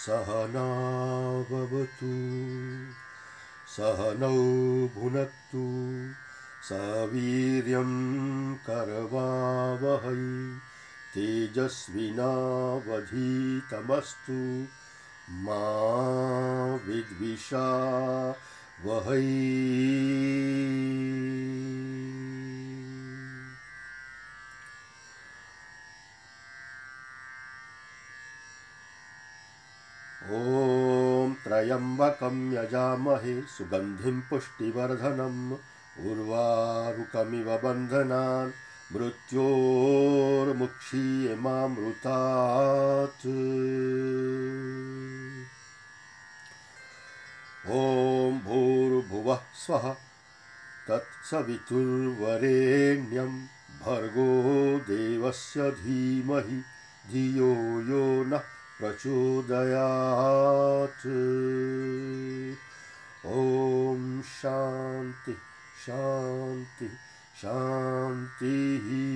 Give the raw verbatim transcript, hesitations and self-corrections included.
सहनाववतु सहनौ भुनक्तु सवीर्यं करवावहै तेजस्विनावधीतमस्तु मा विद्विषावहै। ॐ त्र्यम्बकं यजामहे सुगन्धिं पुष्टिवर्धनम् उर्वारुकमिव बन्धनान् मृत्योर्मुक्षीयमामृतात्। ॐ भूर्भुवः स्वः तत्सवितुर्वरेण्यं भर्गो देवस्य धीमहि धियो यो नः प्रचोदयात्। ॐ शान्ति शान्ति शान्तिः।